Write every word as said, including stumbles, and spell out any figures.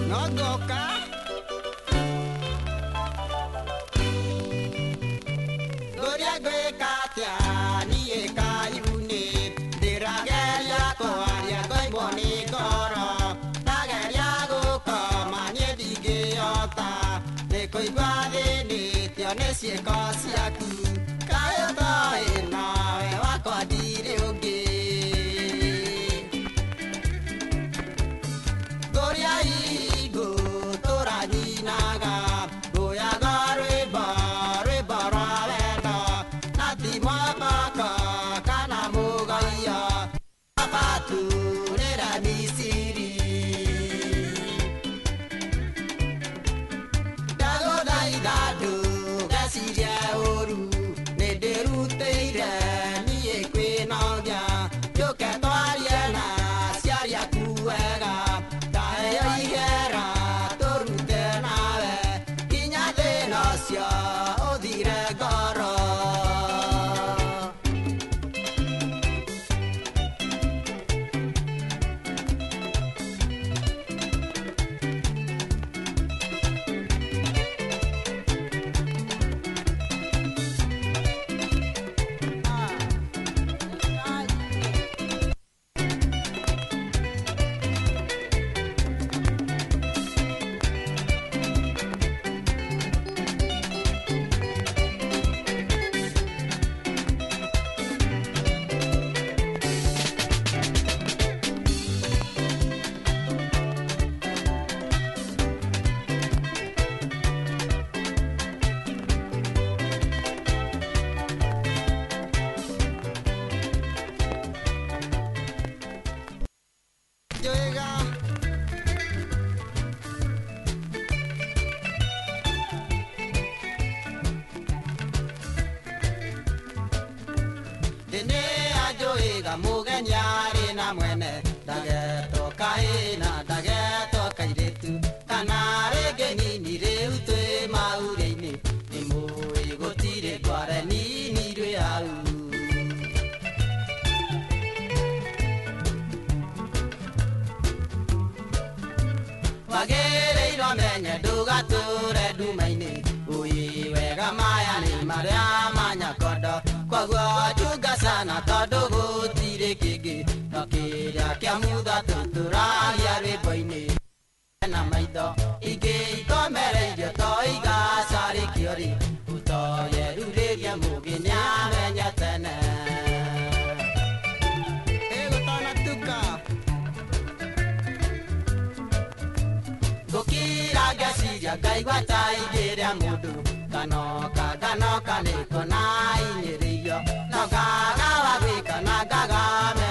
Nogoka Goria gwe katia ni e kayune Dirageria ko aria goi boni goro Dageria go kama nye dige ota Ne koi guade ni tione si e kasi aku Kayo to e na e wako adire oge Goria igo tora ni naga Goya garwe barwe baraweta Nati mabaka kana mogaya Apatu nera misiri Dago dai dadu Gasiria oru Nederu teire Ni ekwe nogya Yoke toariena Siaria kuega Tae igera Toru tenawe Kinya denosya Odire goro Llega Dene ajoega mugenyari na mwene Dageto kaina dageto kairetu Kanare geni nire utwe maureini Nimu igotire dware nini rwe au Wagere iro menye dugature dumaini Ui wega maya ni maria manya kodo Kwa gua juga sana todo gutire kigi Nokiria kia muda tutura yare boini Na maido ige ikomere idio toiga sari kiori Uto yerureria mugi nyamenya tene Ego tana tuka Gokira gasiria gaigwa taigeria mudu Ganoka ganoka neko na inyeriyo No gaga wabika na gaga me